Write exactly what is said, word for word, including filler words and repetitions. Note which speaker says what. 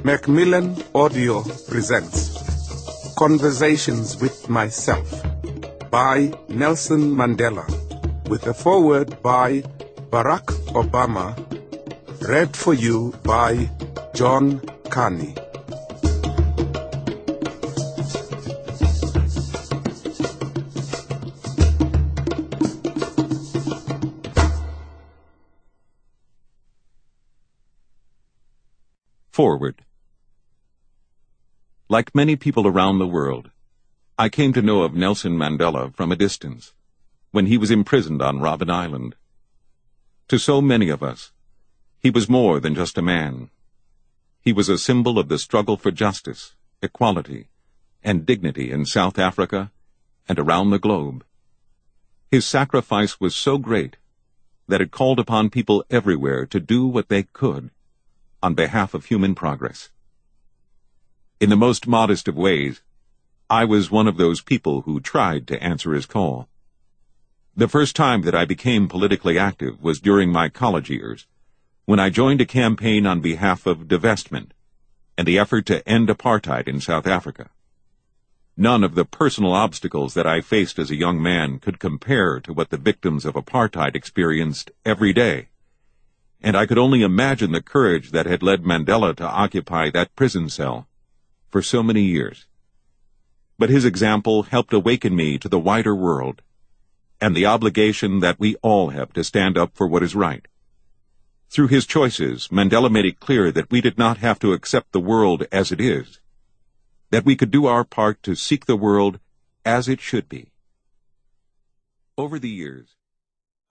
Speaker 1: Macmillan Audio presents Conversations with Myself by Nelson Mandela, with a foreword by Barack Obama, read for you by John Carney.
Speaker 2: Forward. Like many people around the world, I came to know of Nelson Mandela from a distance, when he was imprisoned on Robben Island. To so many of us, he was more than just a man. He was a symbol of the struggle for justice, equality, and dignity in South Africa and around the globe. His sacrifice was so great that it called upon people everywhere to do what they could on behalf of human progress. In the most modest of ways, I was one of those people who tried to answer his call. The first time that I became politically active was during my college years, when I joined a campaign on behalf of divestment and the effort to end apartheid in South Africa. None of the personal obstacles that I faced as a young man could compare to what the victims of apartheid experienced every day, and I could only imagine the courage that had led Mandela to occupy that prison cell for so many years. But his example helped awaken me to the wider world and the obligation that we all have to stand up for what is right. Through his choices, Mandela made it clear that we did not have to accept the world as it is, that we could do our part to seek the world as it should be. Over the years,